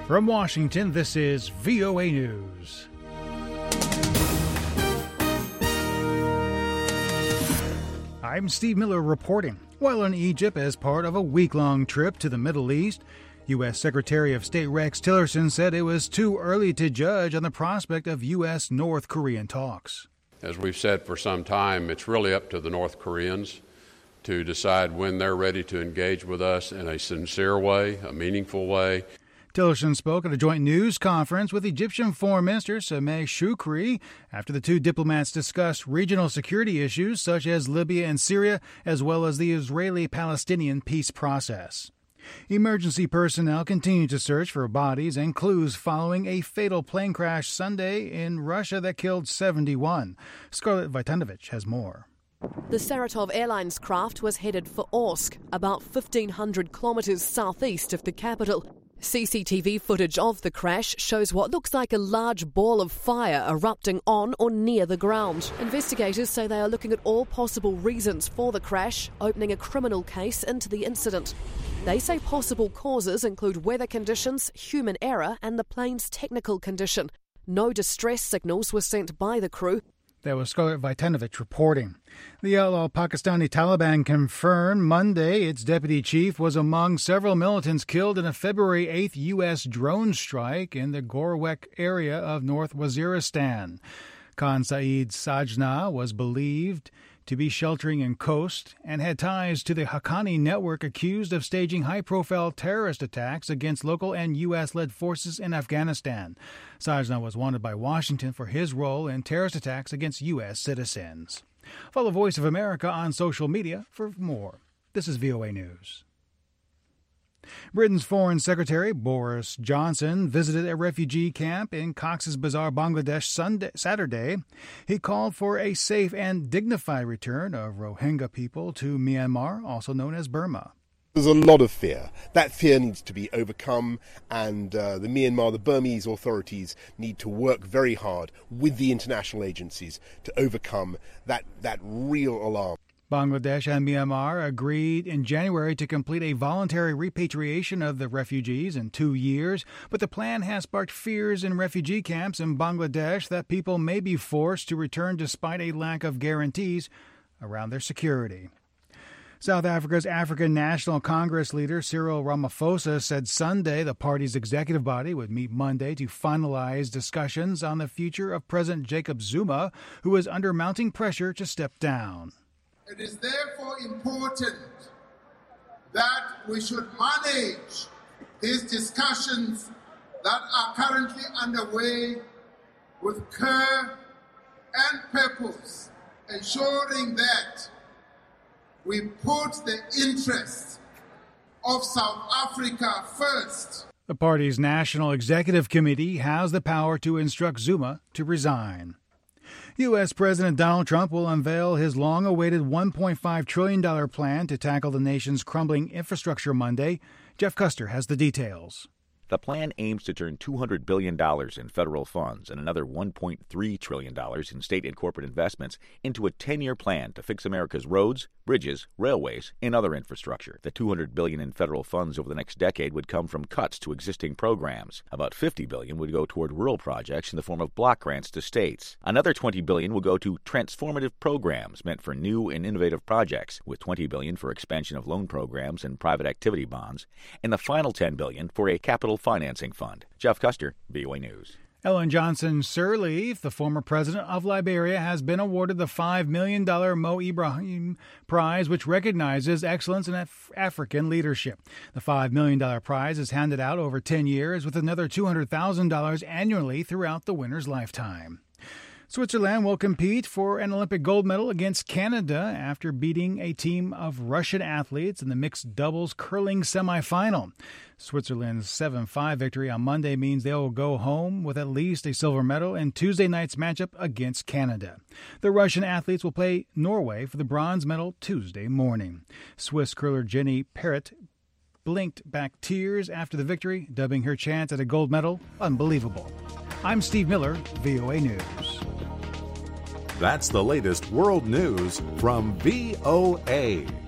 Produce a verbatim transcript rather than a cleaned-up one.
From Washington, this is V O A News. I'm Steve Miller reporting. While in Egypt as part of a week-long trip to the Middle East, U S. Secretary of State Rex Tillerson said it was too early to judge on the prospect of U S. North Korean talks. As we've said for some time, it's really up to the North Koreans to decide when they're ready to engage with us in a sincere way, a meaningful way. Tillerson spoke at a joint news conference with Egyptian Foreign Minister Sameh Shoukry after the two diplomats discussed regional security issues such as Libya and Syria, as well as the Israeli-Palestinian peace process. Emergency personnel continue to search for bodies and clues following a fatal plane crash Sunday in Russia that killed seventy-one. Scarlett Vitanovich has more. The Saratov Airlines craft was headed for Orsk, about fifteen hundred kilometres southeast of the capital. C C T V footage of the crash shows what looks like a large ball of fire erupting on or near the ground. Investigators say they are looking at all possible reasons for the crash, opening a criminal case into the incident. They say possible causes include weather conditions, human error, and the plane's technical condition. No distress signals were sent by the crew. That was Scarlett Vitanovich reporting. The outlaw Pakistani Taliban confirmed Monday its deputy chief was among several militants killed in a February eighth U S drone strike in the Gorwek area of North Waziristan. Khan Saeed Sajna was believed to be sheltering in Khost and had ties to the Haqqani network accused of staging high-profile terrorist attacks against local and U S-led forces in Afghanistan. Sajna was wanted by Washington for his role in terrorist attacks against U S citizens. Follow Voice of America on social media for more. This is V O A News. Britain's Foreign Secretary Boris Johnson visited a refugee camp in Cox's Bazar, Bangladesh, Sunday, Saturday. He called for a safe and dignified return of Rohingya people to Myanmar, also known as Burma. There's a lot of fear. That fear needs to be overcome, and uh, the Myanmar, the Burmese authorities need to work very hard with the international agencies to overcome that, that real alarm. Bangladesh and Myanmar agreed in January to complete a voluntary repatriation of the refugees in two years, but the plan has sparked fears in refugee camps in Bangladesh that people may be forced to return despite a lack of guarantees around their security. South Africa's African National Congress leader Cyril Ramaphosa said Sunday the party's executive body would meet Monday to finalize discussions on the future of President Jacob Zuma, who is under mounting pressure to step down. It is therefore important that we should manage these discussions that are currently underway with care and purpose, ensuring that we put the interests of South Africa first. The party's National Executive Committee has the power to instruct Zuma to resign. U S. President Donald Trump will unveil his long-awaited one point five trillion dollars plan to tackle the nation's crumbling infrastructure Monday. Jeff Custer has the details. The plan aims to turn two hundred billion dollars in federal funds and another one point three trillion dollars in state and corporate investments into a ten-year plan to fix America's roads, bridges, railways, and other infrastructure. The two hundred billion dollars in federal funds over the next decade would come from cuts to existing programs. About fifty billion dollars would go toward rural projects in the form of block grants to states. Another twenty billion dollars will go to transformative programs meant for new and innovative projects, with twenty billion dollars for expansion of loan programs and private activity bonds, and the final ten billion dollars for a capital financing fund. Jeff Custer, V O A News. Ellen Johnson Sirleaf, the former president of Liberia, has been awarded the five million dollars Mo Ibrahim Prize, which recognizes excellence in Af- African leadership. The five million dollars prize is handed out over ten years with another two hundred thousand dollars annually throughout the winner's lifetime. Switzerland will compete for an Olympic gold medal against Canada after beating a team of Russian athletes in the mixed doubles curling semifinal. Switzerland's seven five victory on Monday means they will go home with at least a silver medal in Tuesday night's matchup against Canada. The Russian athletes will play Norway for the bronze medal Tuesday morning. Swiss curler Jenny Parrott blinked back tears after the victory, dubbing her chance at a gold medal unbelievable. I'm Steve Miller, V O A News. That's the latest world news from V O A.